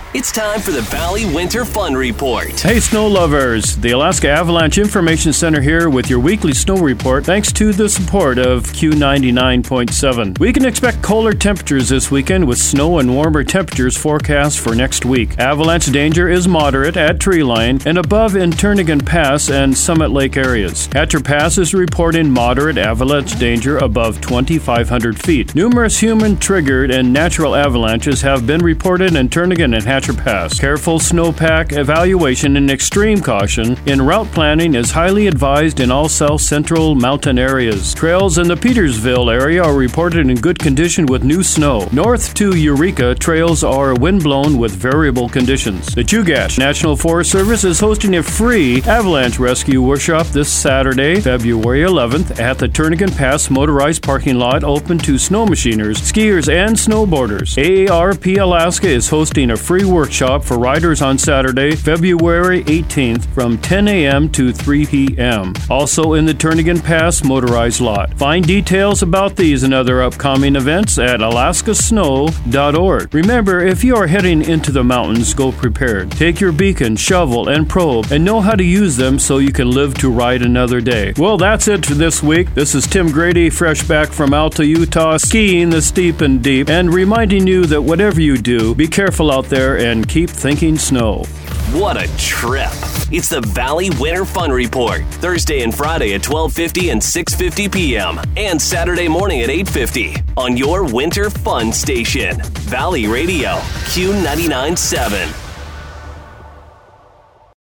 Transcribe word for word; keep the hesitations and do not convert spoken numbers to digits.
It's time for the Valley Winter Fun Report. Hey, snow lovers. The Alaska Avalanche Information Center here with your weekly snow report thanks to the support of Q ninety-nine point seven. We can expect colder temperatures this weekend with snow and warmer temperatures forecast for next week. Avalanche danger is moderate at Treeline and above in Turnagain Pass and Summit Lake areas. Hatcher Pass is reporting moderate avalanche danger above twenty-five hundred feet. Numerous human-triggered and natural avalanches have been reported in Turnagain and Hatcher Pass. Careful snowpack evaluation and extreme caution in route planning is highly advised in all south central mountain areas. Trails in the Petersville area are reported in good condition with new snow. North to Eureka, trails are windblown with variable conditions. The Chugach National Forest Service is hosting a free avalanche rescue workshop this Saturday, February eleventh, at the Turnagain Pass motorized parking lot open to snow machiners, skiers, and snowboarders. A A R P Alaska is hosting a free workshop for riders on Saturday, February eighteenth from ten a.m. to three p.m. Also in the Turnagain Pass motorized lot. Find details about these and other upcoming events at alaska snow dot org. Remember, if you are heading into the mountains, go prepared. Take your beacon, shovel, and probe and know how to use them so you can live to ride another day. Well, that's it for this week. This is Tim Grady, fresh back from Alta, Utah, skiing the steep and deep, and reminding you that whatever you do, be careful out there and keep thinking snow. What a trip. It's the Valley Winter Fun Report. Thursday and Friday at twelve fifty and six fifty p.m. and Saturday morning at eight fifty on your Winter Fun station. Valley Radio, Q ninety-nine point seven.